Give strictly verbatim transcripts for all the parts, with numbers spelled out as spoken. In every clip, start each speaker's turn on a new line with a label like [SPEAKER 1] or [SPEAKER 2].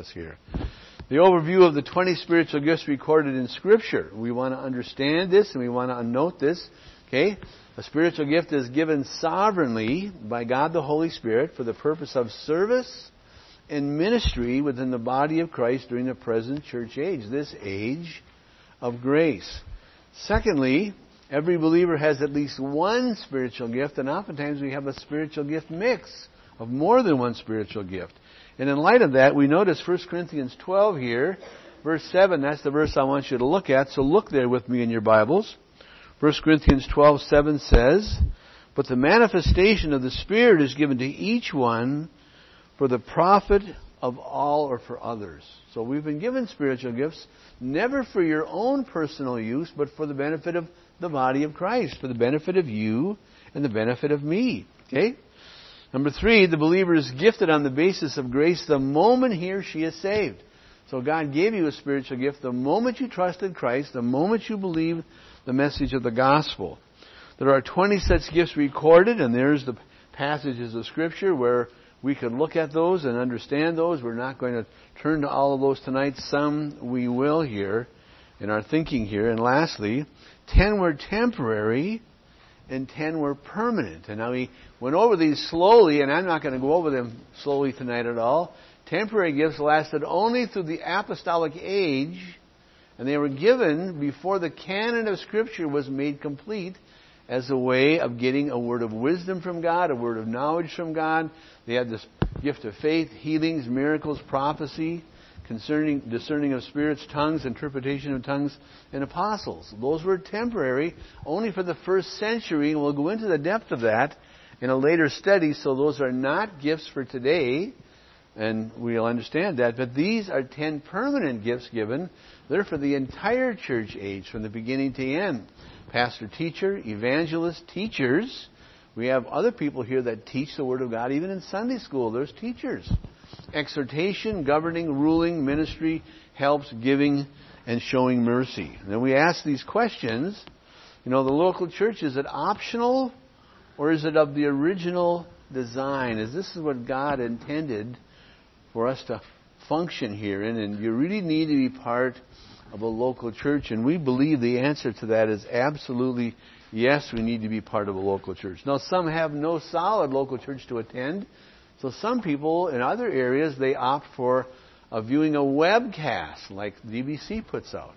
[SPEAKER 1] us here. The overview of the twenty spiritual gifts recorded in Scripture. We want to understand this and we want to note this. Okay? A spiritual gift is given sovereignly by God the Holy Spirit for the purpose of service and ministry within the body of Christ during the present church age, this age of grace. Secondly, every believer has at least one spiritual gift, and oftentimes we have a spiritual gift mix of more than one spiritual gift. And in light of that, we notice First Corinthians twelve here, verse seven. That's the verse I want you to look at, so look there with me in your Bibles. First Corinthians twelve seven says, "But the manifestation of the Spirit is given to each one for the profit of all or for others." So we've been given spiritual gifts, never for your own personal use, but for the benefit of the body of Christ, for the benefit of you and the benefit of me. Okay? Number three, the believer is gifted on the basis of grace the moment he or she is saved. So God gave you a spiritual gift the moment you trusted Christ, the moment you believed the message of the gospel. There are twenty such gifts recorded, and there's the passages of Scripture where we can look at those and understand those. We're not going to turn to all of those tonight. Some we will here in our thinking here. And lastly, ten were temporary and ten were permanent. And now we went over these slowly, and I'm not going to go over them slowly tonight at all. Temporary gifts lasted only through the apostolic age, and they were given before the canon of Scripture was made complete as a way of getting a word of wisdom from God, a word of knowledge from God. They had this gift of faith, healings, miracles, prophecy, concerning discerning of spirits, tongues, interpretation of tongues, and apostles. Those were temporary, only for the first century, and we'll go into the depth of that in a later study, so those are not gifts for today, and we'll understand that. But these are ten permanent gifts given. They're for the entire church age, from the beginning to end. Pastor, teacher, evangelist, teachers. We have other people here that teach the Word of God. Even in Sunday school, there's teachers. Exhortation, governing, ruling, ministry, helps, giving, and showing mercy. And then we ask these questions. You know, the local church, is it optional or is it of the original design? Is this what God intended for us to function here in? And you really need to be part of a local church. And we believe the answer to that is absolutely yes, we need to be part of a local church. Now, some have no solid local church to attend. So some people in other areas, they opt for uh, viewing a webcast like D B C puts out.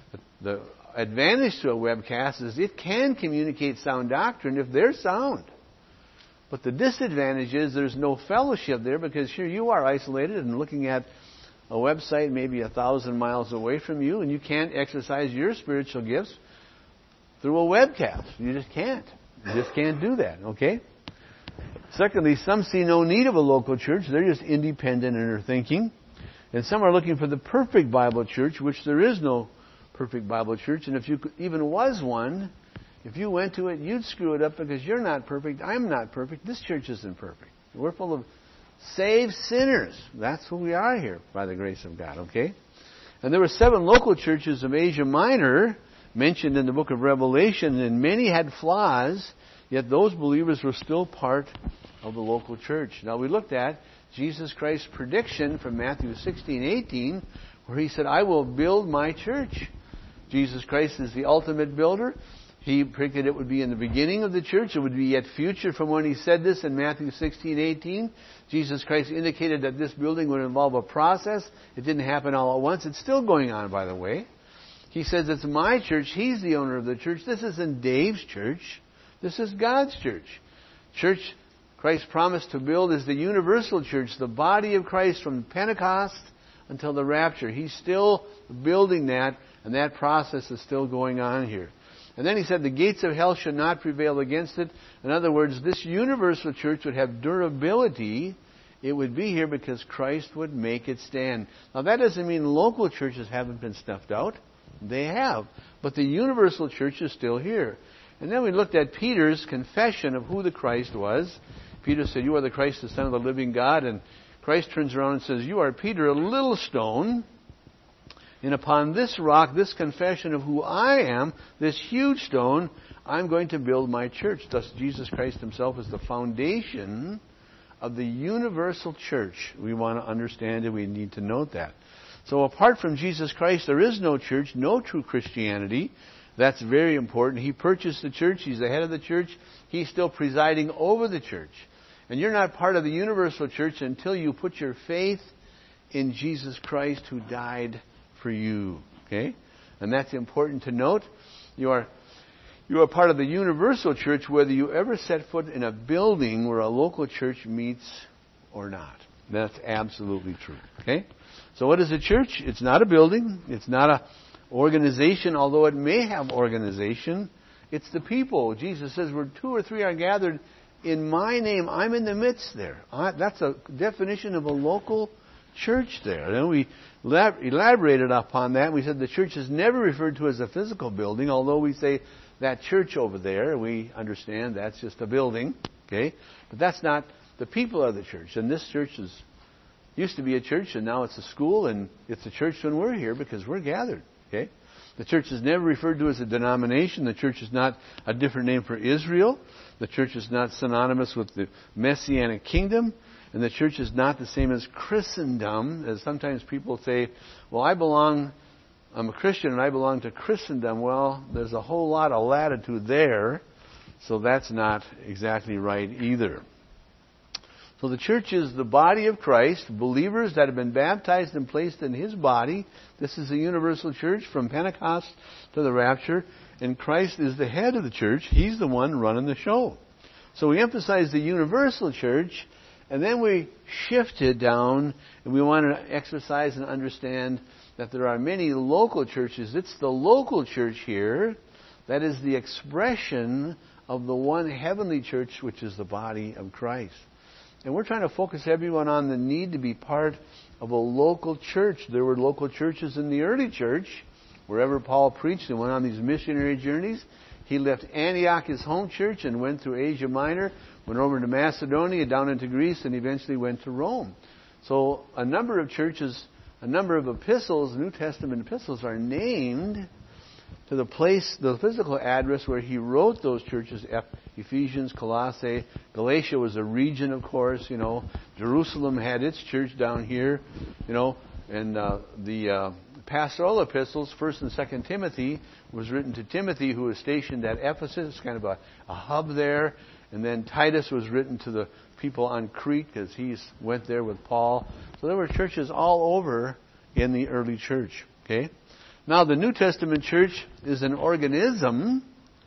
[SPEAKER 1] The advantage to a webcast is it can communicate sound doctrine if they're sound. But the disadvantage is there's no fellowship there, because here you are isolated and looking at a website maybe a thousand miles away from you, and you can't exercise your spiritual gifts through a webcast. You just can't. You just can't do that, okay? Secondly, some see no need of a local church. They're just independent in their thinking. And some are looking for the perfect Bible church, which there is no perfect Bible church. And if you even was one, if you went to it, you'd screw it up because you're not perfect. I'm not perfect. This church isn't perfect. We're full of saved sinners. That's who we are here by the grace of God, okay? And there were seven local churches of Asia Minor mentioned in the book of Revelation, and many had flaws, yet those believers were still part of the local church. Now we looked at Jesus Christ's prediction from Matthew sixteen eighteen, where He said, I will build my church. Jesus Christ is the ultimate builder. He predicted it would be in the beginning of the church. It would be yet future from when He said this in Matthew sixteen eighteen. Jesus Christ indicated that this building would involve a process. It didn't happen all at once. It's still going on, by the way. He says it's my church. He's the owner of the church. This isn't Dave's church. This is God's church. Church Christ promised to build is the universal church, the body of Christ from Pentecost until the rapture. He's still building that, and that process is still going on here. And then He said the gates of hell should not prevail against it. In other words, this universal church would have durability. It would be here because Christ would make it stand. Now that doesn't mean local churches haven't been snuffed out. They have. But the universal church is still here. And then we looked at Peter's confession of who the Christ was. Peter said, you are the Christ, the Son of the living God. And Christ turns around and says, you are Peter, a little stone. And upon this rock, this confession of who I am, this huge stone, I'm going to build my church. Thus Jesus Christ Himself is the foundation of the universal church. We want to understand it. We need to note that. So apart from Jesus Christ, there is no church, no true Christianity. That's very important. He purchased the church. He's the head of the church. He's still presiding over the church. And you're not part of the universal church until you put your faith in Jesus Christ who died for you. Okay? And that's important to note. You are you are part of the universal church whether you ever set foot in a building where a local church meets or not. That's absolutely true. Okay? So what is a church? It's not a building. It's not an organization, although it may have organization. It's the people. Jesus says, where two or three are gathered in my name, I'm in the midst there. Uh, that's a definition of a local church there. And we elaborated upon that. We said the church is never referred to as a physical building, although we say that church over there, we understand that's just a building. Okay? But that's not the people of the church. And this church is used to be a church, and now it's a school, and it's a church when we're here because we're gathered. Okay? The church is never referred to as a denomination. The church is not a different name for Israel. The church is not synonymous with the Messianic kingdom. And the church is not the same as Christendom, as sometimes people say, well, I belong, I'm a Christian and I belong to Christendom. Well, there's a whole lot of latitude there, so that's not exactly right either. So the church is the body of Christ, believers that have been baptized and placed in His body. This is the universal church from Pentecost to the rapture. And Christ is the head of the church. He's the one running the show. So we emphasize the universal church, and then we shifted down, and we want to exercise and understand that there are many local churches. It's the local church here that is the expression of the one heavenly church, which is the body of Christ. And we're trying to focus everyone on the need to be part of a local church. There were local churches in the early church. Wherever Paul preached and went on these missionary journeys, he left Antioch, his home church, and went through Asia Minor, went over to Macedonia, down into Greece, and eventually went to Rome. So a number of churches, a number of epistles, New Testament epistles, are named to the place, the physical address where he wrote those churches. Ephesians, Colossae, Galatia was a region, of course, you know. Jerusalem had its church down here, you know, and uh, the uh, pastoral epistles, First and Second Timothy, was written to Timothy, who was stationed at Ephesus, kind of a, a hub there. And then Titus was written to the people on Crete, because he went there with Paul. So there were churches all over in the early church. Okay. Now the New Testament church is an organism,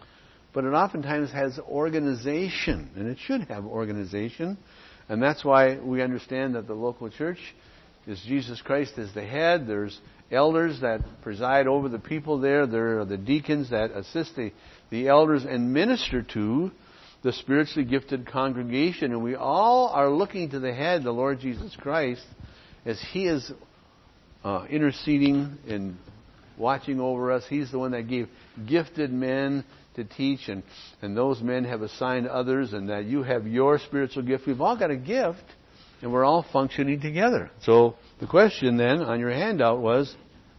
[SPEAKER 1] but it oftentimes has organization, and it should have organization. And that's why we understand that the local church is Jesus Christ as the head. There's elders that preside over the people there. There are the deacons that assist the, the elders and minister to the spiritually gifted congregation. And we all are looking to the head, the Lord Jesus Christ, as He is uh, interceding and watching over us. He's the one that gave gifted men to teach, and, and those men have assigned others, and that you have your spiritual gift. We've all got a gift, and we're all functioning together. So the question then on your handout was,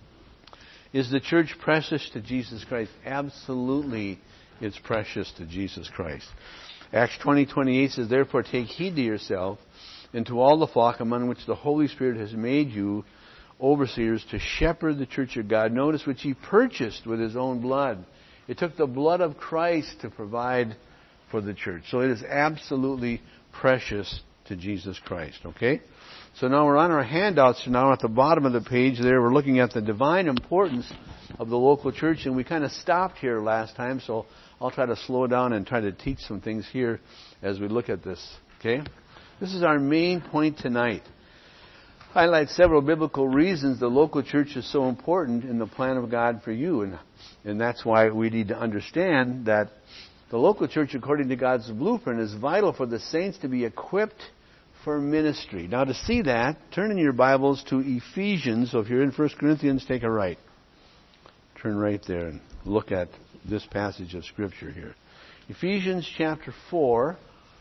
[SPEAKER 1] is the church precious to Jesus Christ? Absolutely, it's precious to Jesus Christ. Acts twenty twenty-eight says, therefore take heed to yourself and to all the flock among which the Holy Spirit has made you overseers to shepherd the church of God. Notice, which He purchased with His own blood. It took the blood of Christ to provide for the church. So it is absolutely precious to Jesus Christ. Okay? So now we're on our handouts. Now at the bottom of the page there, we're looking at the divine importance of the local church. And we kind of stopped here last time, so I'll try to slow down and try to teach some things here as we look at this. Okay? This is our main point tonight. Highlight several biblical reasons the local church is so important in the plan of God for you. And, and that's why we need to understand that the local church, according to God's blueprint, is vital for the saints to be equipped for ministry. Now to see that, turn in your Bibles to Ephesians. So if you're in First Corinthians, take a right. Turn right there and look at this passage of Scripture here. Ephesians chapter four,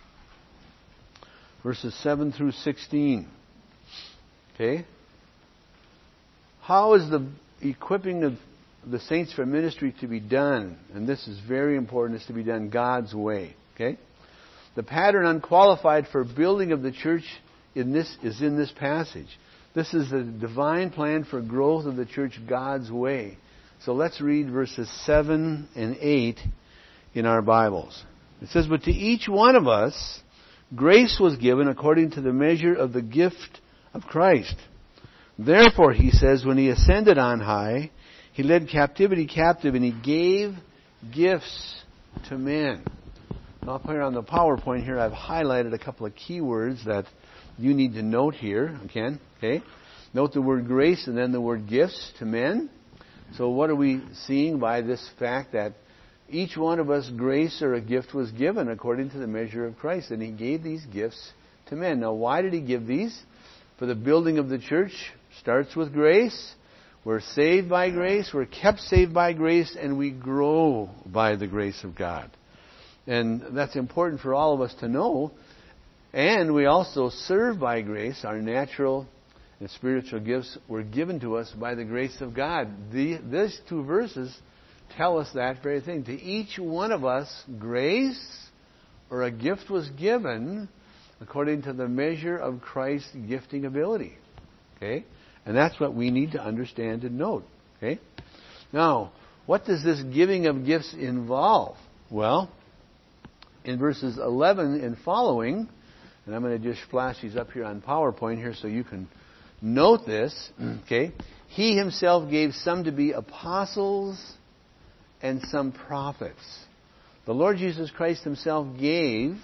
[SPEAKER 1] verses seven through sixteen. Okay? How is the equipping of the saints for ministry to be done? And this is very important. It's to be done God's way. Okay? The pattern unqualified for building of the church in this is in this passage. This is the divine plan for growth of the church God's way. So let's read verses seven and eight in our Bibles. It says, "But to each one of us grace was given according to the measure of the gift of Christ. Therefore," he says, "when he ascended on high, he led captivity captive, and he gave gifts to men." Now, up here on the PowerPoint here, I've highlighted a couple of key words that you need to note here, again, okay? Note the word grace and then the word gifts to men. So what are we seeing by this fact that each one of us grace or a gift was given according to the measure of Christ, and he gave these gifts to men. Now, why did he give these? For the building of the church starts with grace. We're saved by grace, we're kept saved by grace, and we grow by the grace of God. And that's important for all of us to know. And we also serve by grace. Our natural and spiritual gifts were given to us by the grace of God. The, these two verses tell us that very thing. To each one of us, grace or a gift was given according to the measure of Christ's gifting ability. Okay? And that's what we need to understand and note. Okay? Now, what does this giving of gifts involve? Well, in verses eleven and following, and I'm going to just flash these up here on PowerPoint here so you can note this. Okay? He himself gave some to be apostles and some prophets. The Lord Jesus Christ himself gave.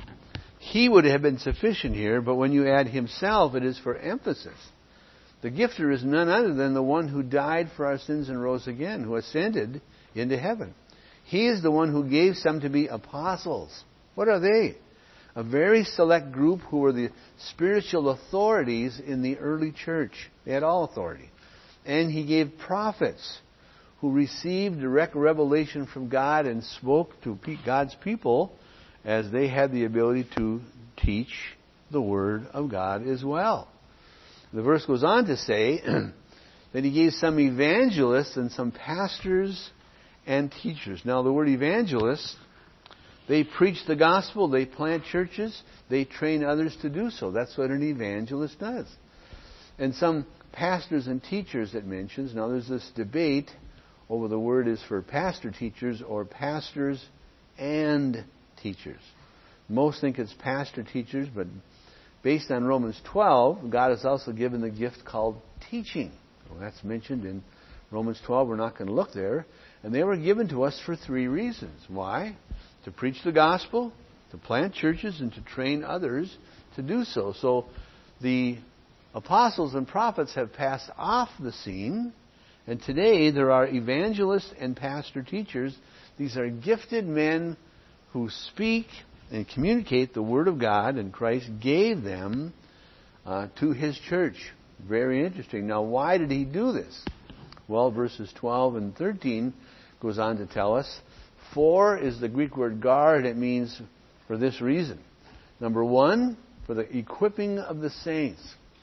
[SPEAKER 1] He would have been sufficient here, but when you add himself, it is for emphasis. The gifter is none other than the one who died for our sins and rose again, who ascended into heaven. He is the one who gave some to be apostles. What are they? A very select group who were the spiritual authorities in the early church. They had all authority. And he gave prophets who received direct revelation from God and spoke to God's people as they had the ability to teach the Word of God as well. The verse goes on to say that he gave some evangelists and some pastors and teachers. Now, the word evangelists, they preach the gospel, they plant churches, they train others to do so. That's what an evangelist does. And some pastors and teachers it mentions. Now, there's this debate over the word is for pastor teachers or pastors and teachers. Most think it's pastor teachers, but based on Romans twelve, God has also given the gift called teaching. Well, that's mentioned in Romans twelve. We're not going to look there. And they were given to us for three reasons. Why? To preach the gospel, to plant churches, and to train others to do so. So the apostles and prophets have passed off the scene, and today there are evangelists and pastor teachers. These are gifted men who speak and communicate the Word of God, and Christ gave them uh, to His church. Very interesting. Now, why did He do this? Well, verses twelve and thirteen goes on to tell us. For is the Greek word guard. It means for this reason. Number one, for the equipping of the saints.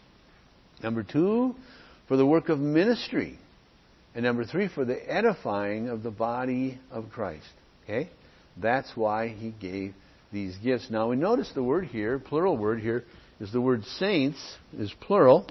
[SPEAKER 1] Number two, for the work of ministry. And number three, for the edifying of the body of Christ. Okay? That's why He gave these gifts. Now we notice the word here, plural word here, is the word saints, is plural.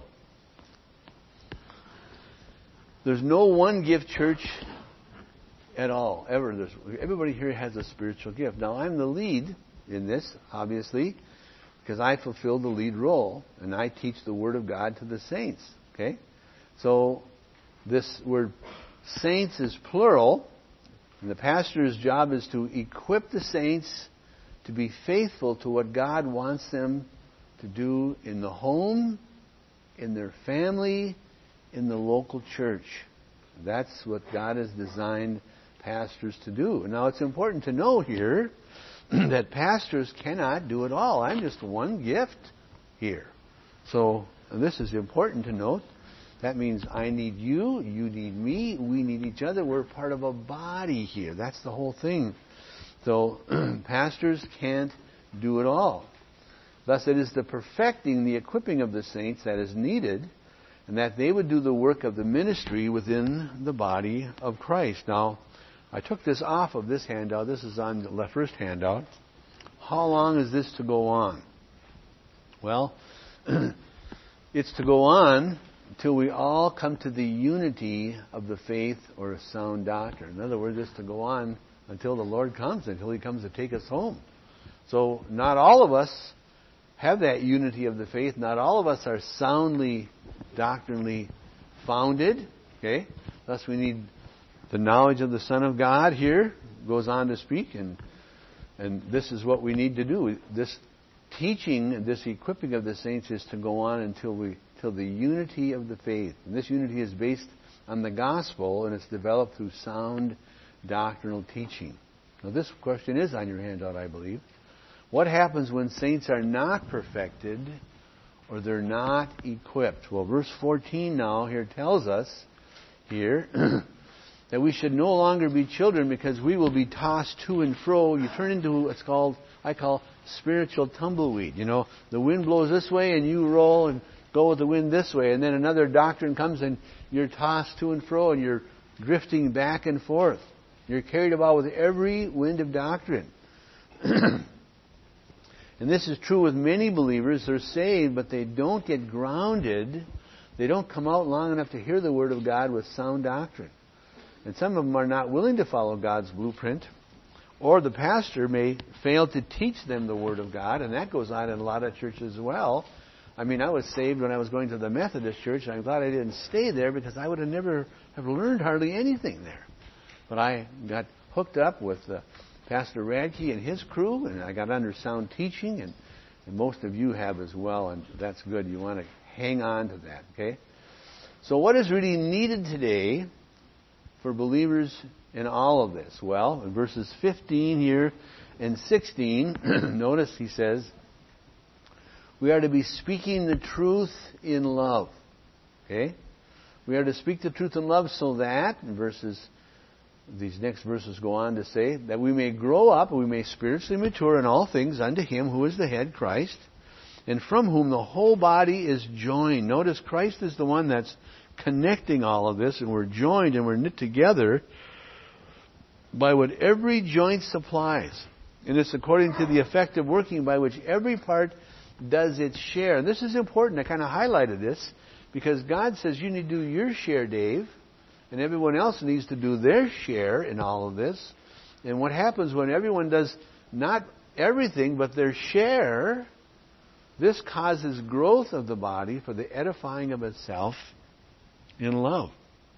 [SPEAKER 1] There's no one gift church at all, ever. There's, everybody here has a spiritual gift. Now I'm the lead in this, obviously, because I fulfill the lead role, and I teach the Word of God to the saints. Okay? So this word saints is plural, and the pastor's job is to equip the saints to be faithful to what God wants them to do in the home, in their family, in the local church. That's what God has designed pastors to do. Now, it's important to know here that pastors cannot do it all. I'm just one gift here. So, this is important to note. That means I need you, you need me, we need each other. We're part of a body here. That's the whole thing. So, pastors can't do it all. Thus, it is the perfecting, the equipping of the saints that is needed, and that they would do the work of the ministry within the body of Christ. Now, I took this off of this handout. This is on the first handout. how long is this to go on? Well, it's to go on until we all come to the unity of the faith or a sound doctrine. In other words, it's to go on until the Lord comes, until He comes to take us home. So not all of us have that unity of the faith. Not all of us are soundly doctrinally founded. Okay? Thus we need the knowledge of the Son of God here, goes on to speak, and and this is what we need to do. This teaching, this equipping of the saints is to go on until we till the unity of the faith. And this unity is based on the gospel, and it's developed through sound doctrinal teaching. Now this question is on your handout, I believe. What happens when saints are not perfected or they're not equipped? Well, verse fourteen now here tells us here that we should no longer be children because we will be tossed to and fro. You turn into what's called, I call, spiritual tumbleweed. You know, the wind blows this way and you roll and go with the wind this way. And then another doctrine comes and you're tossed to and fro and you're drifting back and forth. You're carried about with every wind of doctrine. And this is true with many believers. They're saved, but they don't get grounded. They don't come out long enough to hear the Word of God with sound doctrine. And some of them are not willing to follow God's blueprint. Or the pastor may fail to teach them the Word of God, and that goes on in a lot of churches as well. I mean, I was saved when I was going to the Methodist church, and I'm glad I didn't stay there because I would have never have learned hardly anything there. But I got hooked up with uh, Pastor Radke and his crew, and I got under sound teaching, and, and most of you have as well, and that's good. You want to hang on to that, okay? So what is really needed today for believers in all of this? Well, in verses fifteen here and sixteen, notice he says, we are to be speaking the truth in love. Okay? We are to speak the truth in love so that, in verses, these next verses go on to say, that we may grow up, we may spiritually mature in all things unto Him who is the head, Christ, and from whom the whole body is joined. Notice Christ is the one that's connecting all of this, and we're joined and we're knit together by what every joint supplies. And it's according to the effective working by which every part does its share. And this is important. I kind of highlighted this because God says you need to do your share, Dave, and everyone else needs to do their share in all of this. And what happens when everyone does not everything but their share, this causes growth of the body for the edifying of itself in love.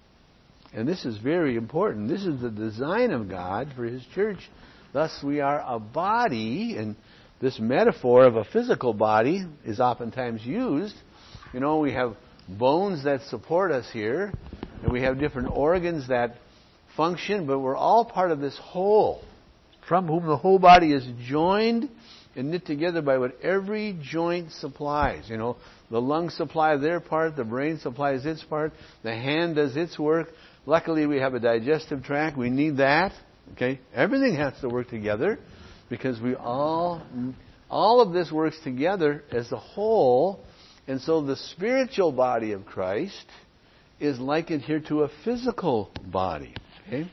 [SPEAKER 1] And this is very important. This is the design of God for His church. Thus we are a body, and this metaphor of a physical body is oftentimes used. You know, we have bones that support us here, and we have different organs that function, but we're all part of this whole, from whom the whole body is joined and knit together by what every joint supplies. You know, the lungs supply their part, the brain supplies its part, the hand does its work. Luckily, we have a digestive tract. We need that. Okay, everything has to work together because we all, all of this works together as a whole. And so the spiritual body of Christ is likened here to a physical body. Okay,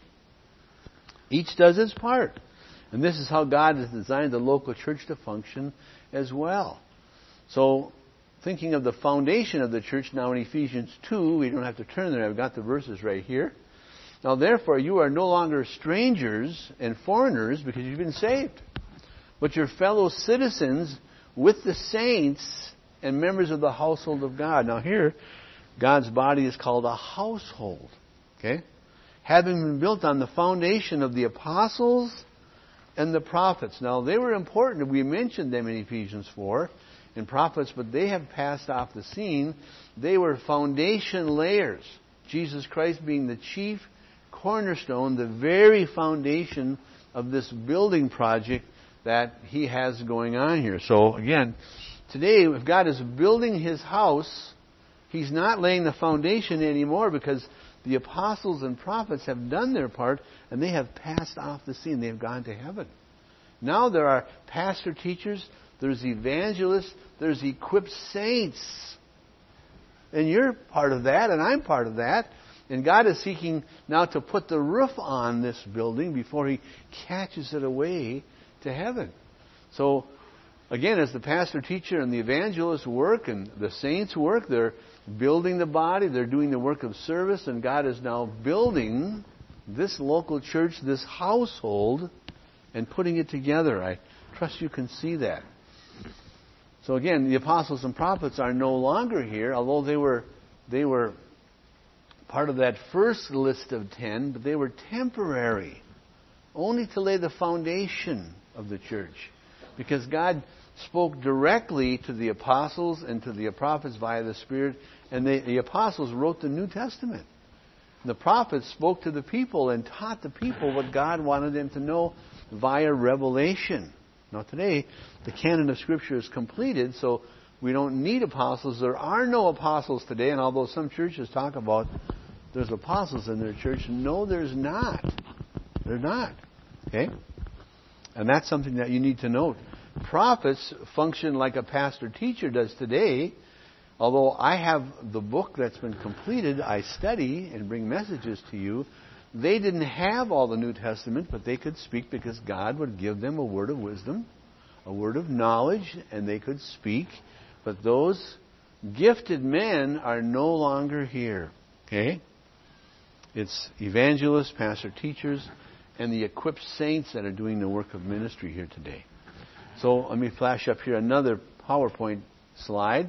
[SPEAKER 1] each does its part. And this is how God has designed the local church to function as well. So, thinking of the foundation of the church now in Ephesians two, we don't have to turn there. I've got the verses right here. Now, therefore, you are no longer strangers and foreigners because you've been saved, but you're fellow citizens with the saints and members of the household of God. Now, here, God's body is called a household. Okay? Having been built on the foundation of the apostles and the prophets. Now, they were important. We mentioned them in Ephesians four, in prophets, but they have passed off the scene. They were foundation layers. Jesus Christ being the chief cornerstone, the very foundation of this building project that He has going on here. So, again, today, if God is building His house, He's not laying the foundation anymore because the apostles and prophets have done their part and they have passed off the scene. They have gone to heaven. Now there are pastor teachers, there's evangelists, there's equipped saints. And you're part of that, and I'm part of that. And God is seeking now to put the roof on this building before He catches it away to heaven. So, again, as the pastor, teacher, and the evangelist work, and the saints work, they're building the body, they're doing the work of service, and God is now building this local church, this household, and putting it together. I trust you can see that. So again, the apostles and prophets are no longer here, although they were they were part of that first list of ten, but they were temporary, only to lay the foundation of the church. Because God spoke directly to the apostles and to the prophets via the Spirit, and they, the apostles wrote the New Testament. The prophets spoke to the people and taught the people what God wanted them to know via revelation. Now today, the canon of Scripture is completed, so we don't need apostles. There are no apostles today, and although some churches talk about there's apostles in their church, no, there's not. They're not. Okay? And that's something that you need to note. Prophets function like a pastor-teacher does today. Although I have the book that's been completed, I study and bring messages to you. They didn't have all the New Testament, but they could speak because God would give them a word of wisdom, a word of knowledge, and they could speak. But those gifted men are no longer here. Okay? It's evangelists, pastor-teachers, and the equipped saints that are doing the work of ministry here today. So let me flash up here another PowerPoint slide.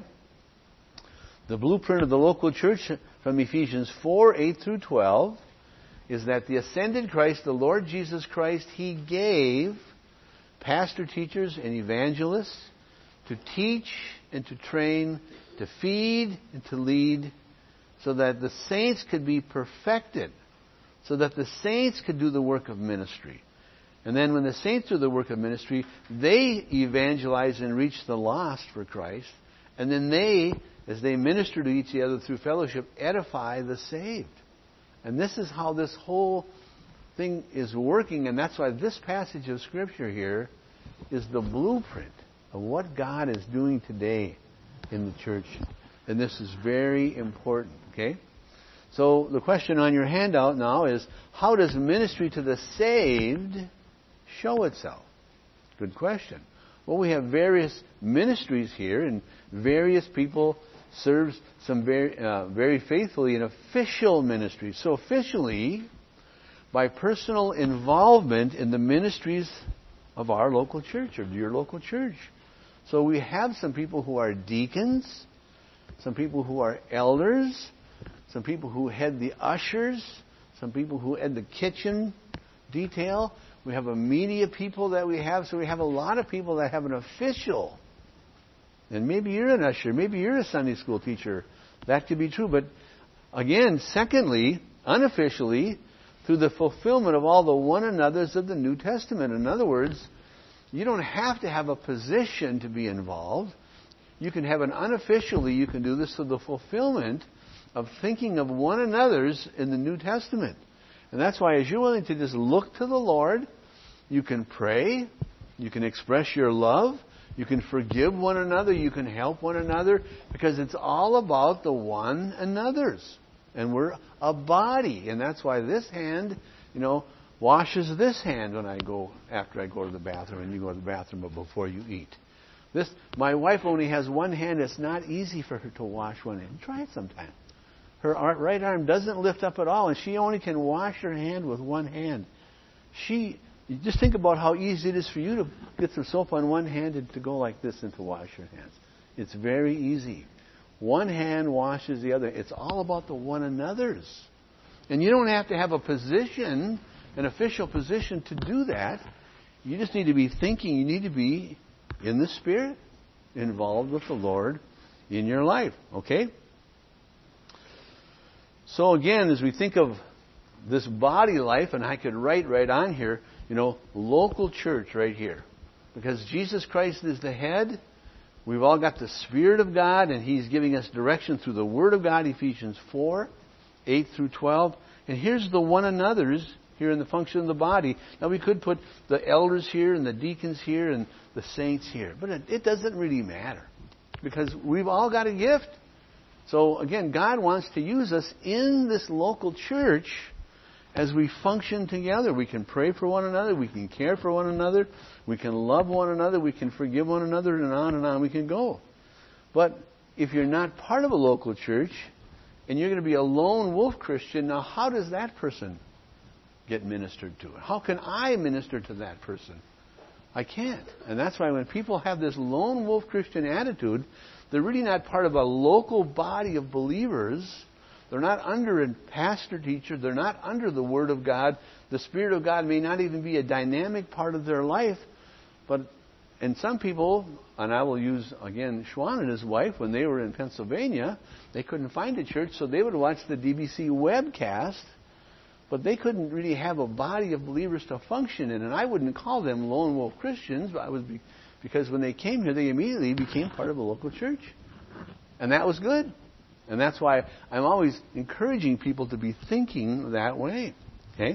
[SPEAKER 1] The blueprint of the local church from Ephesians four, eight through twelve is that the ascended Christ, the Lord Jesus Christ, He gave pastor, teachers, and evangelists to teach and to train, to feed and to lead, so that the saints could be perfected, so that the saints could do the work of ministry. And then when the saints do the work of ministry, they evangelize and reach the lost for Christ. And then they, as they minister to each other through fellowship, edify the saved. And this is how this whole thing is working. And that's why this passage of Scripture here is the blueprint of what God is doing today in the church. And this is very important. Okay? So the question on your handout now is, how does ministry to the saved show itself? Good question. Well, we have various ministries here, and various people serve some very, uh, very faithfully in official ministries. So officially, by personal involvement in the ministries of our local church, or your local church. So we have some people who are deacons, some people who are elders, some people who head the ushers, some people who head the kitchen detail. We have a media people that we have, so we have a lot of people that have an official. And maybe you're an usher, maybe you're a Sunday school teacher. That could be true. But again, secondly, unofficially, through the fulfillment of all the one another's of the New Testament. In other words, you don't have to have a position to be involved. You can have an unofficially, you can do this through the fulfillment of thinking of one another's in the New Testament. And that's why as you're willing to just look to the Lord, you can pray, you can express your love, you can forgive one another, you can help one another, because it's all about the one another's. And we're a body. And that's why this hand, you know, washes this hand when I go, after I go to the bathroom, and you go to the bathroom but before you eat. This, my wife only has one hand. It's not easy for her to wash one hand. Try it sometime. Her right arm doesn't lift up at all, and she only can wash her hand with one hand. She, you just think about how easy it is for you to get some soap on one hand and to go like this and to wash your hands. It's very easy. One hand washes the other. It's all about the one another's. And you don't have to have a position, an official position to do that. You just need to be thinking. You need to be in the Spirit, involved with the Lord in your life. Okay? So again, as we think of this body life, and I could write right on here, you know, local church right here. Because Jesus Christ is the head. We've all got the Spirit of God, and He's giving us direction through the Word of God, Ephesians four, eight through twelve. And here's the one another's here in the function of the body. Now we could put the elders here and the deacons here and the saints here. But it, it doesn't really matter. Because we've all got a gift. So again, God wants to use us in this local church. as we function together. We can pray for one another. We can care for one another. We can love one another. We can forgive one another, and on and on we can go. But if you're not part of a local church and you're going to be a lone wolf Christian, now how does that person get ministered to? How can I minister to that person? I can't. And that's why when people have this lone wolf Christian attitude, they're really not part of a local body of believers. They're not under a pastor teacher. They're not under the Word of God. The Spirit of God may not even be a dynamic part of their life. But and some people, and I will use, again, Schwan and his wife, when they were in Pennsylvania, they couldn't find a church, so they would watch the D B C webcast. But they couldn't really have a body of believers to function in. And I wouldn't call them lone wolf Christians, but I was be, because when they came here, they immediately became part of a local church. And that was good. And that's why I'm always encouraging people to be thinking that way. Okay?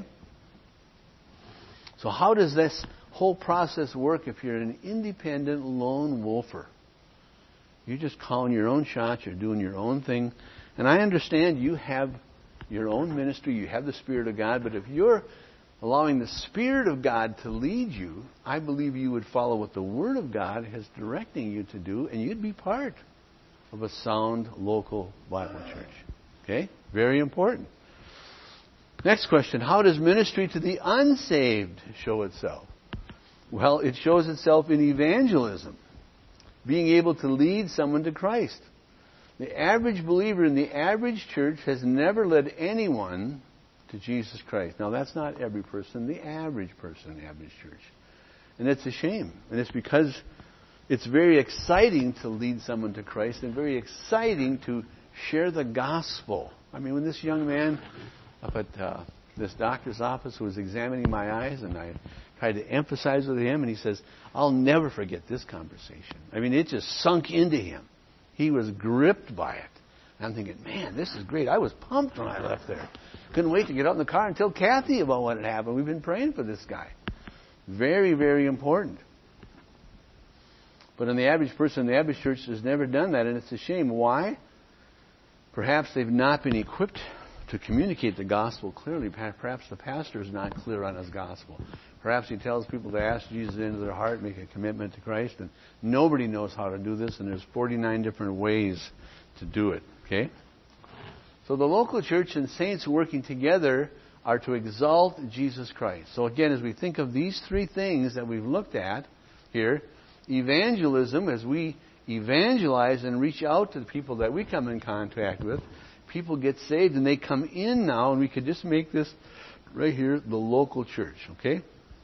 [SPEAKER 1] So how does this whole process work if you're an independent lone wolfer? You're just calling your own shots. You're doing your own thing. And I understand you have your own ministry, you have the Spirit of God, but if you're allowing the Spirit of God to lead you, I believe you would follow what the Word of God is directing you to do, and you'd be part of a sound local Bible church. Okay? Very important. Next question, how does ministry to the unsaved show itself? Well, it shows itself in evangelism, being able to lead someone to Christ. The average believer in the average church has never led anyone to Jesus Christ. Now, that's not every person, the average person in the average church. And it's a shame. And it's because it's very exciting to lead someone to Christ and very exciting to share the gospel. I mean, when this young man up at uh, this doctor's office was examining my eyes, and I tried to emphasize with him, and he says, I'll never forget this conversation. I mean, it just sunk into him. He was gripped by it. And I'm thinking, man, this is great. I was pumped when I left there. Couldn't wait to get out in the car and tell Kathy about what had happened. We've been praying for this guy. Very, very important. But in the average person in the average church has never done that, and it's a shame. Why? Perhaps they've not been equipped to communicate the gospel clearly. Perhaps the pastor is not clear on his gospel. Perhaps he tells people to ask Jesus into their heart, make a commitment to Christ, and nobody knows how to do this, and there's forty-nine different ways to do it. Okay? So the local church and saints working together are to exalt Jesus Christ. So again, as we think of these three things that we've looked at here, evangelism, as we evangelize and reach out to the people that we come in contact with, people get saved and they come in now, and we could just make this right here the local church. Okay?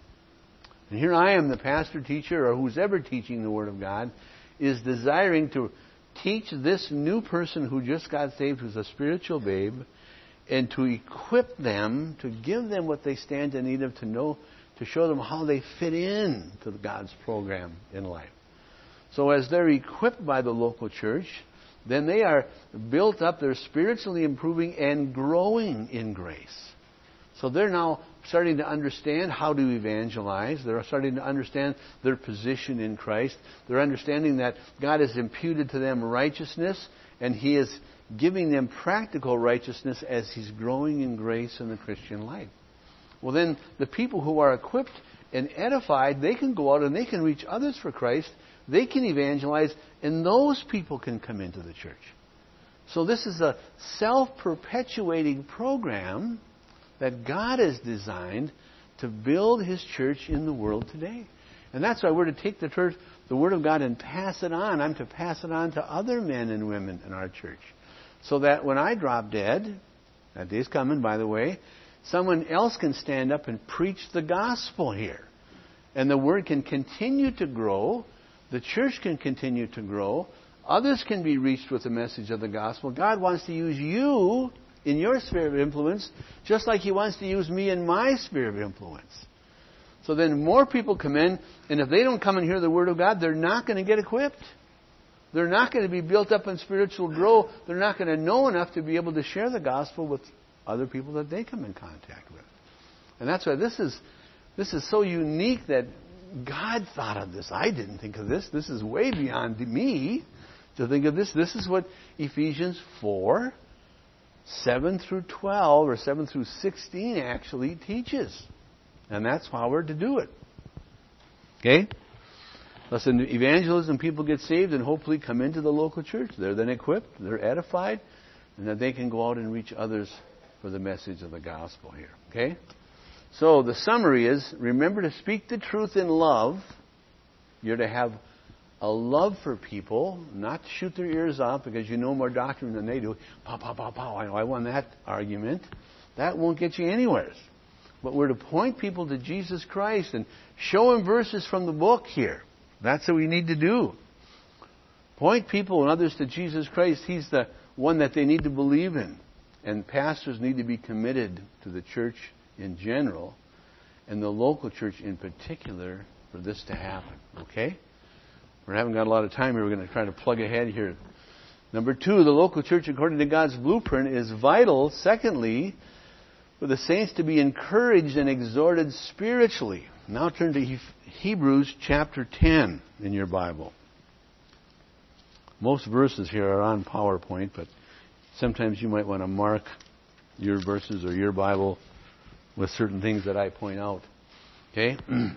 [SPEAKER 1] And here I am, the pastor, teacher, or who's ever teaching the Word of God, is desiring to teach this new person who just got saved, who's a spiritual babe, and to equip them, to give them what they stand in need of, to know, to show them how they fit in to God's program in life. So as they're equipped by the local church, then they are built up, they're spiritually improving and growing in grace. So they're now starting to understand how to evangelize. They're starting to understand their position in Christ. They're understanding that God has imputed to them righteousness, and He is giving them practical righteousness as He's growing in grace in the Christian life. Well, then the people who are equipped and edified, they can go out and they can reach others for Christ. They can evangelize, and those people can come into the church. So this is a self-perpetuating program that God has designed to build His church in the world today. And that's why we're to take the church, the Word of God, and pass it on. I'm to pass it on to other men and women in our church. So that when I drop dead, that day's coming, by the way, someone else can stand up and preach the gospel here. And the Word can continue to grow. The church can continue to grow. Others can be reached with the message of the gospel. God wants to use you in your sphere of influence, just like He wants to use me in my sphere of influence. So then more people come in, and if they don't come and hear the Word of God, they're not going to get equipped. They're not going to be built up in spiritual growth. They're not going to know enough to be able to share the gospel with other people that they come in contact with. And that's why this is this is so unique that God thought of this. I didn't think of this. This is way beyond me to think of this. This is what Ephesians four seven through twelve, or seven through sixteen actually teaches. And that's how we're to do it. Okay? Listen, evangelism, people get saved and hopefully come into the local church. They're then equipped, they're edified, and that they can go out and reach others for the message of the gospel here. Okay? So the summary is, remember to speak the truth in love. You're to have a love for people, not to shoot their ears off because you know more doctrine than they do. Pow, pow, pow, pow. I know I won that argument. That won't get you anywhere. But we're to point people to Jesus Christ and show them verses from the book here. That's what we need to do. Point people and others to Jesus Christ. He's the one that they need to believe in. And pastors need to be committed to the church in general and the local church in particular for this to happen. Okay? We haven't got a lot of time here. We're going to try to plug ahead here. Number two, the local church according to God's blueprint is vital. Secondly, for the saints to be encouraged and exhorted spiritually. Now turn to Hebrews chapter ten in your Bible. Most verses here are on PowerPoint, but sometimes you might want to mark your verses or your Bible with certain things that I point out. Okay?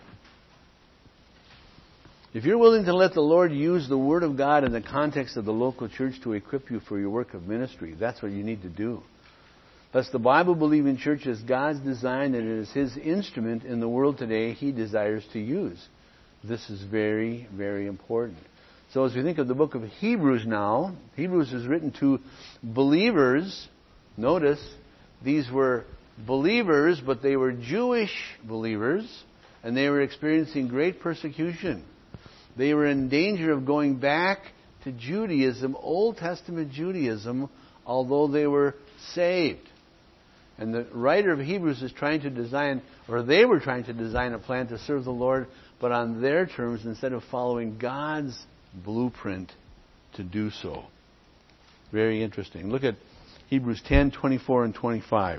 [SPEAKER 1] If you're willing to let the Lord use the Word of God in the context of the local church to equip you for your work of ministry, that's what you need to do. Thus, the Bible-believing church is God's design and it is His instrument in the world today He desires to use. This is very, very important. So as we think of the book of Hebrews now, Hebrews is written to believers. Notice, these were believers, but they were Jewish believers, and they were experiencing great persecution. They were in danger of going back to Judaism, Old Testament Judaism, although they were saved. And the writer of Hebrews is trying to design, or they were trying to design a plan to serve the Lord, but on their terms instead of following God's blueprint to do so. Very interesting. Look at Hebrews ten, twenty-four and twenty-five.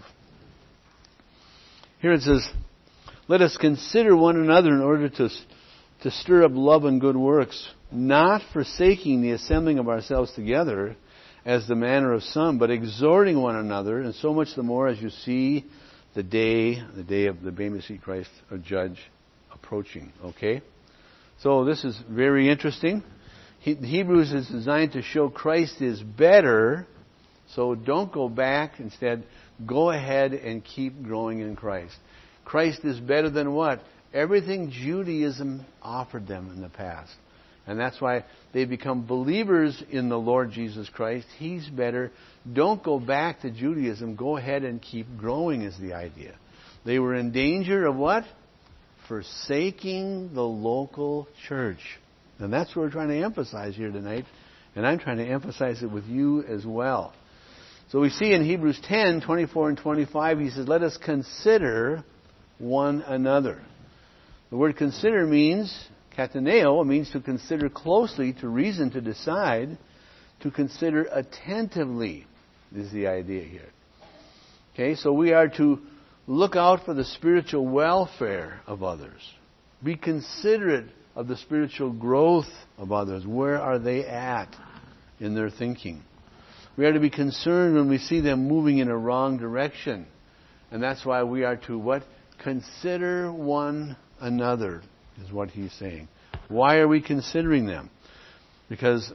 [SPEAKER 1] Here it says, let us consider one another in order to, to stir up love and good works, not forsaking the assembling of ourselves together, as the manner of some, but exhorting one another, and so much the more as you see the day, the day of the Bema Seat Christ, a judge, approaching. Okay? So this is very interesting. He, Hebrews is designed to show Christ is better, so don't go back. Instead, go ahead and keep growing in Christ. Christ is better than what? Everything Judaism offered them in the past. And that's why they become believers in the Lord Jesus Christ. He's better. Don't go back to Judaism. Go ahead and keep growing is the idea. They were in danger of what? Forsaking the local church. And that's what we're trying to emphasize here tonight. And I'm trying to emphasize it with you as well. So we see in Hebrews ten, twenty-four and twenty-five, he says, let us consider one another. The word consider means kataneo. It means to consider closely, to reason, to decide, to consider attentively is the idea here. Okay, so we are to look out for the spiritual welfare of others. Be considerate of the spiritual growth of others. Where are they at in their thinking? We are to be concerned when we see them moving in a wrong direction. And that's why we are to what? Consider one another, is what he's saying. Why are we considering them? Because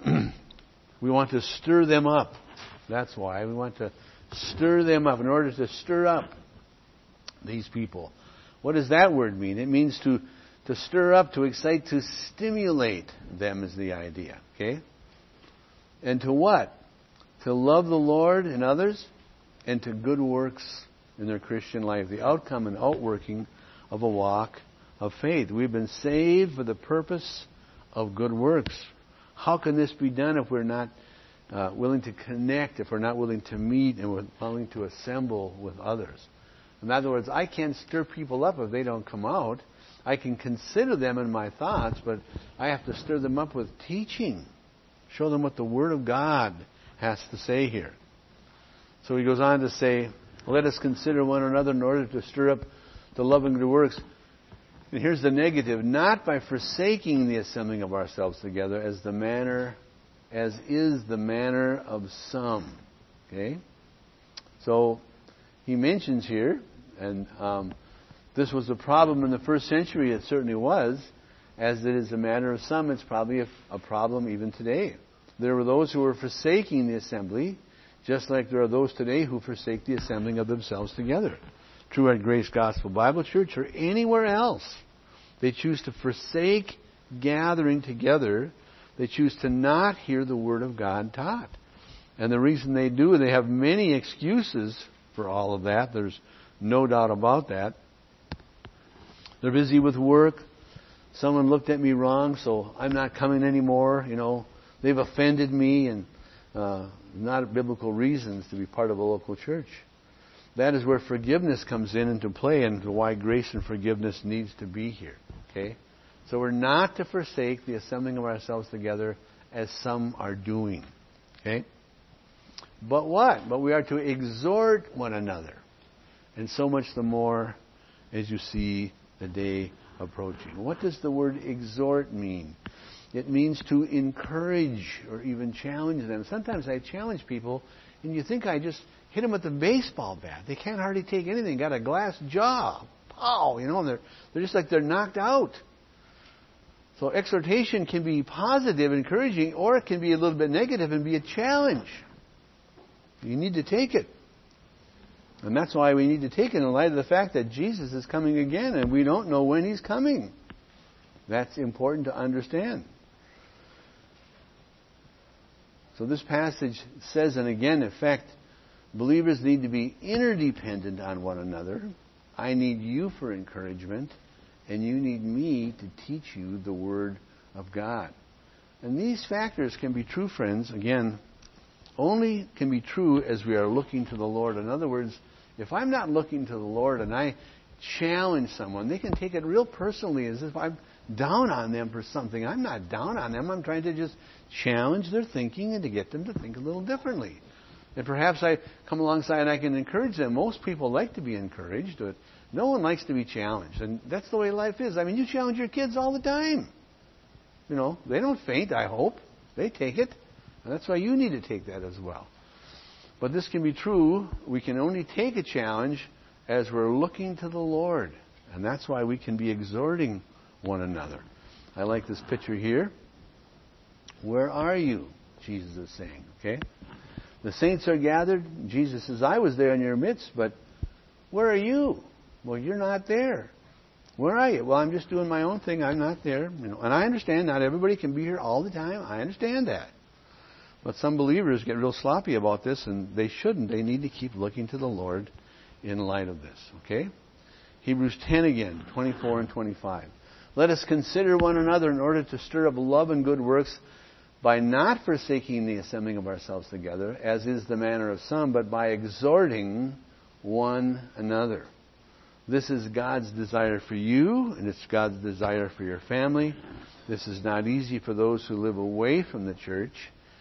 [SPEAKER 1] we want to stir them up. That's why. We want to stir them up in order to stir up these people. What does that word mean? It means to, to stir up, to excite, to stimulate them is the idea. Okay? And to what? To love the Lord and others, and to good works in their Christian life. The outcome and outworking of a walk of faith. We've been saved for the purpose of good works. How can this be done if we're not uh, willing to connect, if we're not willing to meet and we're willing to assemble with others? In other words, I can't stir people up if they don't come out. I can consider them in my thoughts, but I have to stir them up with teaching. Show them what the Word of God has to say here. So he goes on to say, let us consider one another in order to stir up the love and good works. And here's the negative, not by forsaking the assembling of ourselves together as the manner, as is the manner of some. Okay? So he mentions here, and um, this was a problem in the first century, it certainly was, as it is a matter of some, it's probably a, a problem even today. There were those who were forsaking the assembly, just like there are those today who forsake the assembling of themselves together. True at Grace Gospel Bible Church or anywhere else. They choose to forsake gathering together. They choose to not hear the Word of God taught. And the reason they do, they have many excuses for all of that. There's no doubt about that. They're busy with work. Someone looked at me wrong, so I'm not coming anymore. You know, they've offended me, and uh, not biblical reasons to be part of a local church. That is where forgiveness comes in into play, and why grace and forgiveness needs to be here. Okay, so we're not to forsake the assembling of ourselves together, as some are doing. Okay, but what? But we are to exhort one another, and so much the more as you see the day approaching. What does the word exhort mean? It means to encourage or even challenge them. Sometimes I challenge people, and you think I just hit them with a baseball bat. They can't hardly take anything. Got a glass jaw. Pow! You know, and they're, they're just like they're knocked out. So exhortation can be positive, encouraging, or it can be a little bit negative and be a challenge. You need to take it. And that's why we need to take it in light of the fact that Jesus is coming again, and we don't know when He's coming. That's important to understand. So this passage says, and again, in effect, believers need to be interdependent on one another. I need you for encouragement, and you need me to teach you the Word of God. And these factors can be true, friends, again, only can be true as we are looking to the Lord. In other words, if I'm not looking to the Lord and I challenge someone, they can take it real personally as if I'm down on them for something. I'm not down on them. I'm trying to just challenge their thinking and to get them to think a little differently. And perhaps I come alongside and I can encourage them. Most people like to be encouraged, but no one likes to be challenged. And that's the way life is. I mean, you challenge your kids all the time. You know, they don't faint, I hope. They take it. And that's why you need to take that as well. But this can be true. We can only take a challenge as we're looking to the Lord. And that's why we can be exhorting one another. I like this picture here. Where are you? Jesus is saying. Okay? The saints are gathered. Jesus says, I was there in your midst, but where are you? Well, you're not there. Where are you? Well, I'm just doing my own thing. I'm not there. You know, and I understand not everybody can be here all the time. I understand that. But some believers get real sloppy about this, and they shouldn't. They need to keep looking to the Lord in light of this. Okay? Hebrews ten again, twenty-four and twenty-five. Let us consider one another in order to stir up love and good works, by not forsaking the assembling of ourselves together, as is the manner of some, but by exhorting one another. This is God's desire for you, and it's God's desire for your family. This is not easy for those who live away from the church.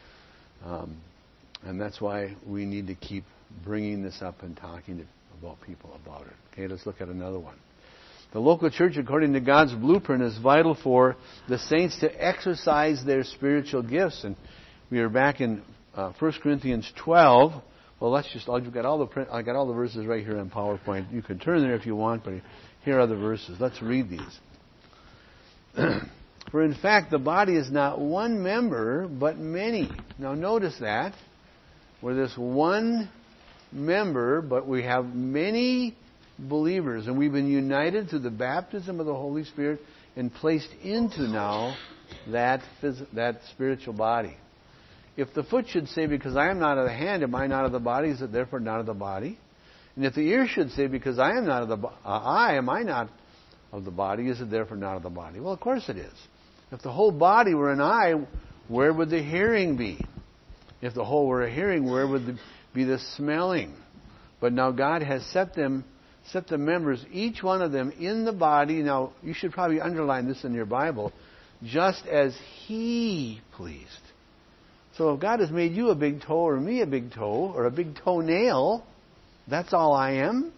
[SPEAKER 1] Um, and that's why we need to keep bringing this up and talking to, about people about it. Okay, let's look at another one. The local church, according to God's blueprint, is vital for the saints to exercise their spiritual gifts. And we are back in uh, First Corinthians twelve. Well, let's just, I've got all the print, I got all the verses right here on PowerPoint. You can turn there if you want, but here are the verses. Let's read these. For in fact, the body is not one member, but many. Now notice that. We're this one member, but we have many believers. And we've been united through the baptism of the Holy Spirit and placed into now that, phys- that spiritual body. If the foot should say, because I am not of the hand, am I not of the body? Is it therefore not of the body? And if the ear should say, because I am not of the bo- uh, eye, am I not of the body? Is it therefore not of the body? Well, of course it is. If the whole body were an eye, where would the hearing be? If the whole were a hearing, where would the, be the smelling? But now God has set them, set the members, each one of them, in the body. Now, you should probably underline this in your Bible, just as He pleased. So if God has made you a big toe or me a big toe or a big toenail, that's all I am.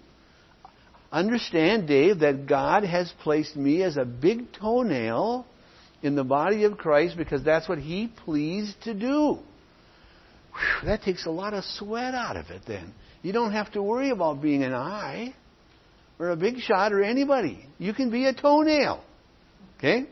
[SPEAKER 1] Understand, Dave, that God has placed me as a big toenail in the body of Christ because that's what He pleased to do. Whew, that takes a lot of sweat out of it then. You don't have to worry about being an eye or a big shot or anybody. You can be a toenail. Okay?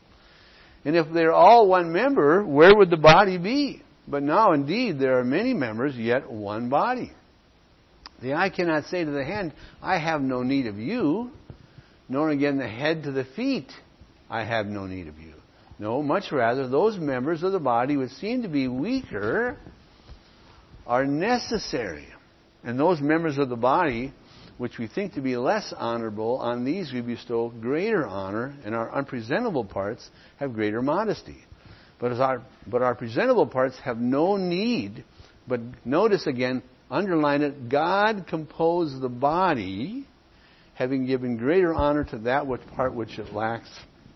[SPEAKER 1] And if they're all one member, where would the body be? But now, indeed, there are many members, yet one body. The eye cannot say to the hand, I have no need of you, nor again the head to the feet, I have no need of you. No, much rather, those members of the body which seem to be weaker are necessary. And those members of the body which we think to be less honorable, on these we bestow greater honor, and our unpresentable parts have greater modesty. But as our but our presentable parts have no need, but notice again, underline it, God composed the body, having given greater honor to that which part which it lacks,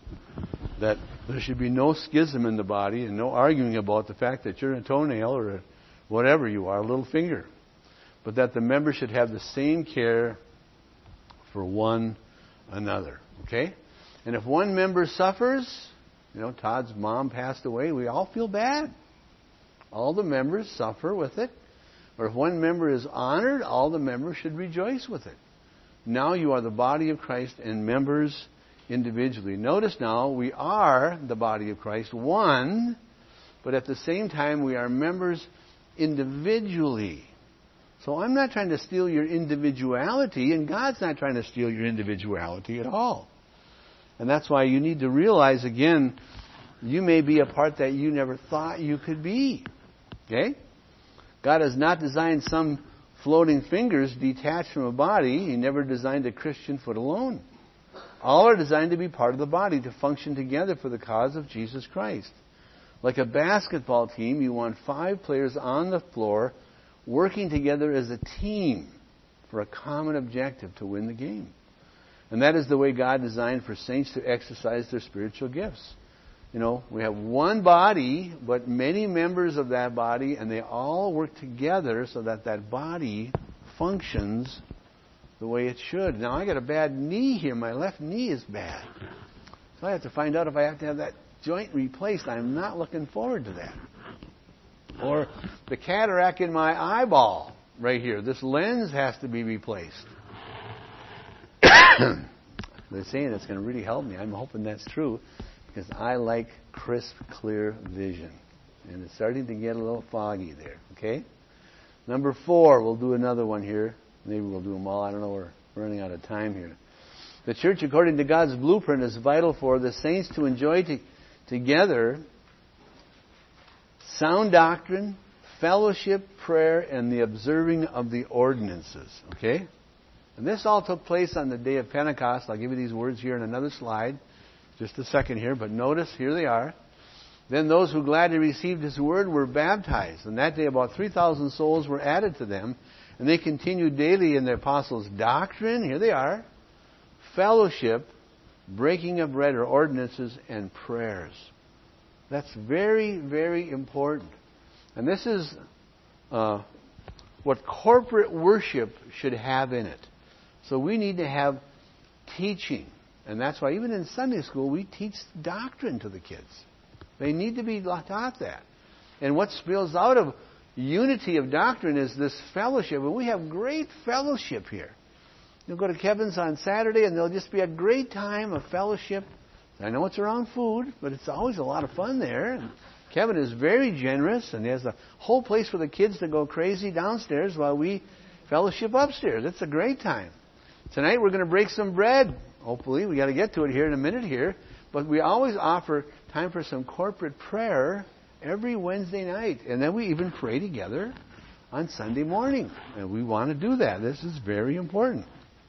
[SPEAKER 1] that there should be no schism in the body and no arguing about the fact that you're a toenail or a whatever you are, a little finger. But that the members should have the same care for one another. Okay? And if one member suffers, you know, Todd's mom passed away, we all feel bad. All the members suffer with it. Or if one member is honored, all the members should rejoice with it. Now you are the body of Christ and members individually. Notice now, we are the body of Christ, one, but at the same time we are members individually. So I'm not trying to steal your individuality, and God's not trying to steal your individuality at all. And that's why you need to realize, again, you may be a part that you never thought you could be. Okay? God has not designed some floating fingers detached from a body. He never designed a Christian foot alone. All are designed to be part of the body, to function together for the cause of Jesus Christ. Like a basketball team, you want five players on the floor working together as a team for a common objective to win the game. And that is the way God designed for saints to exercise their spiritual gifts. You know, we have one body, but many members of that body, and they all work together so that that body functions the way it should. Now, I got a bad knee here. My left knee is bad. So I have to find out if I have to have that joint replaced. I'm not looking forward to that. Or the cataract in my eyeball right here. This lens has to be replaced. They're saying it's going to really help me. I'm hoping that's true because I like crisp, clear vision. And it's starting to get a little foggy there. Okay? Number four, we'll do another one here. Maybe we'll do them all. I don't know. We're running out of time here. The church, according to God's blueprint, is vital for the saints to enjoy to, together sound doctrine, fellowship, prayer, and the observing of the ordinances. Okay? And this all took place on the day of Pentecost. I'll give you these words here in another slide. Just a second here. But notice, here they are. Then those who gladly received His word were baptized. And that day about three thousand souls were added to them. And they continued daily in the apostles' doctrine. Here they are. Fellowship, breaking of bread or ordinances, and prayers. That's very, very important. And this is uh, what corporate worship should have in it. So we need to have teaching. And that's why even in Sunday school we teach doctrine to the kids. They need to be taught that. And what spills out of unity of doctrine is this fellowship. And we have great fellowship here. You'll go to Kevin's on Saturday and there'll just be a great time of fellowship. I know it's around food, but it's always a lot of fun there. And Kevin is very generous, and he has a whole place for the kids to go crazy downstairs while we fellowship upstairs. It's a great time. Tonight we're going to break some bread. Hopefully, we got to get to it here in a minute here. But we always offer time for some corporate prayer every Wednesday night. And then we even pray together on Sunday morning. And we want to do that. This is very important.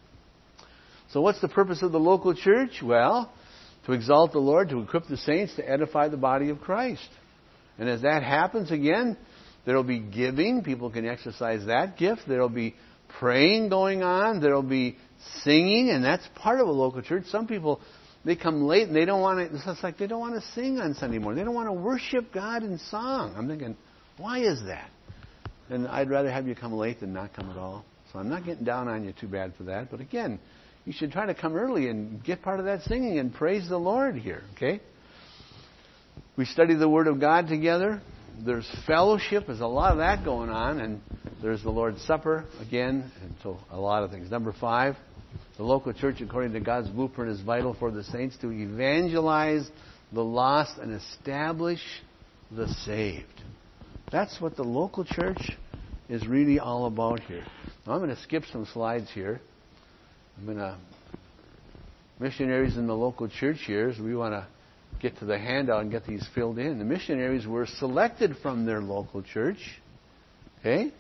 [SPEAKER 1] So what's the purpose of the local church? Well, to exalt the Lord, to equip the saints, to edify the body of Christ. And as that happens, again, there will be giving. People can exercise that gift. There will be praying going on. There will be singing, and that's part of a local church. Some people, they come late and they don't want to, it's like they don't want to sing on Sunday morning. They don't want to worship God in song. I'm thinking, why is that? And I'd rather have you come late than not come at all. So I'm not getting down on you too bad for that. But again, you should try to come early and get part of that singing and praise the Lord here, okay? We study the Word of God together. There's fellowship. There's a lot of that going on. And There's the Lord's Supper, again, and so a lot of things. Number five, the local church, according to God's blueprint, is vital for the saints to evangelize the lost and establish the saved. That's what the local church is really all about here. Now, I'm going to skip some slides here. I'm going to... Missionaries in the local church here, so we want to get to the handout and get these filled in. The missionaries were selected from their local church. Okay?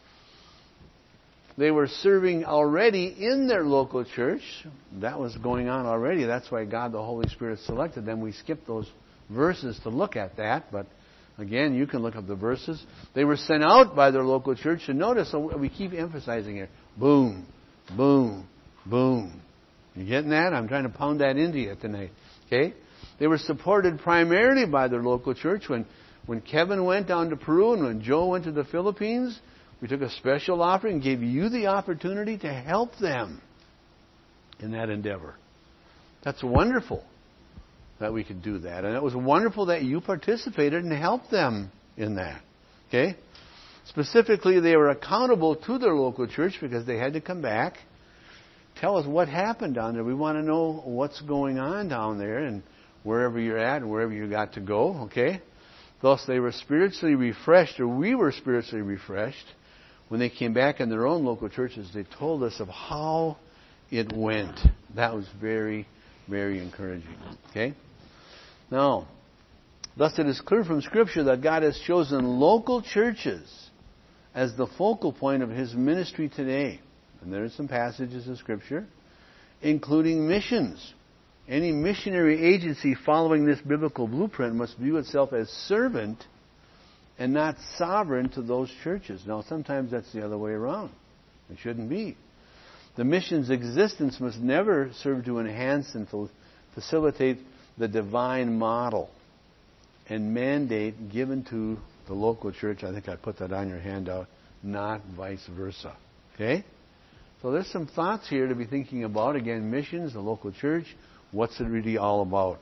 [SPEAKER 1] They were serving already in their local church. That was going on already. That's why God the Holy Spirit selected them. We skipped those verses to look at that, but again, you can look up the verses. They were sent out by their local church. And notice, so we keep emphasizing here. Boom, boom, boom. You getting that? I'm trying to pound that into you tonight. Okay? They were supported primarily by their local church. When, when Kevin went down to Peru and when Joe went to the Philippines, we took a special offering and gave you the opportunity to help them in that endeavor. That's wonderful that we could do that. And it was wonderful that you participated and helped them in that. Okay? Specifically, they were accountable to their local church because they had to come back. Tell us what happened down there. We want to know what's going on down there and wherever you're at and wherever you got to go. Okay? Thus, they were spiritually refreshed, or we were spiritually refreshed. When they came back in their own local churches, they told us of how it went. That was very, very encouraging. Okay? Now, thus it is clear from Scripture that God has chosen local churches as the focal point of His ministry today. And there are some passages of Scripture, including missions. Any missionary agency following this biblical blueprint must view itself as servant and not sovereign to those churches. Now, sometimes that's the other way around. It shouldn't be. The mission's existence must never serve to enhance and facilitate the divine model and mandate given to the local church. I think I put that on your handout, not vice versa. Okay? So there's some thoughts here to be thinking about. Again, missions, the local church, what's it really all about?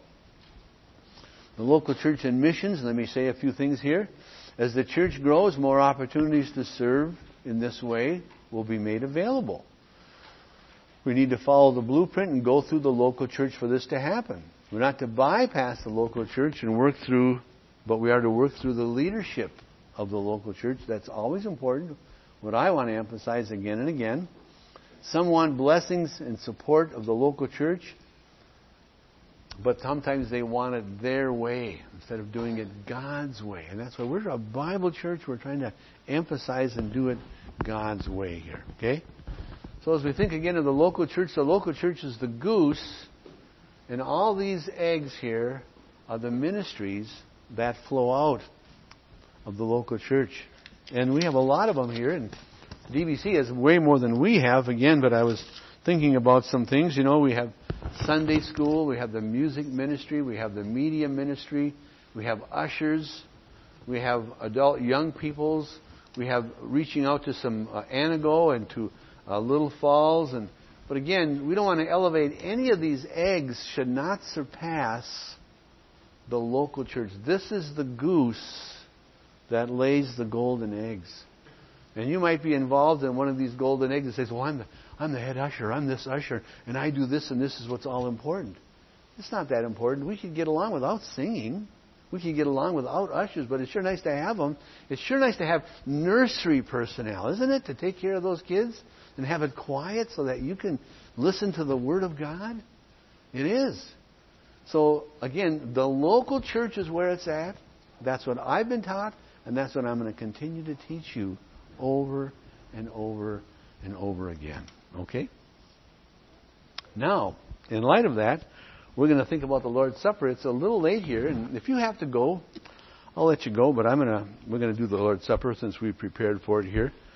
[SPEAKER 1] The local church and missions, let me say a few things here. As the church grows, more opportunities to serve in this way will be made available. We need to follow the blueprint and go through the local church for this to happen. We're not to bypass the local church and work through, but we are to work through the leadership of the local church. That's always important. What I want to emphasize again and again, some want blessings and support of the local church, but sometimes they want it their way instead of doing it God's way. And that's why we're a Bible church. We're trying to emphasize and do it God's way here. Okay? So as we think again of the local church, the local church is the goose, and all these eggs here are the ministries that flow out of the local church. And we have a lot of them here, and D B C has way more than we have, again, but I was thinking about some things. You know, we have Sunday school, we have the music ministry, we have the media ministry, we have ushers, we have adult young peoples, we have reaching out to some uh, Anago and to uh, Little Falls. And But again, we don't want to elevate any of these eggs, should not surpass the local church. This is the goose that lays the golden eggs. And you might be involved in one of these golden eggs and says, well, I'm the, I'm the head usher, I'm this usher, and I do this, and this is what's all important. It's not that important. We could get along without singing. We could get along without ushers, but it's sure nice to have them. It's sure nice to have nursery personnel, isn't it, to take care of those kids and have it quiet so that you can listen to the Word of God? It is. So, again, the local church is where it's at. That's what I've been taught, and that's what I'm going to continue to teach you over and over and over again. Okay? Now, in light of that, we're going to think about the Lord's Supper. It's a little late here, and if you have to go, I'll let you go, but I'm going to we're going to do the Lord's Supper since we prepared for it here.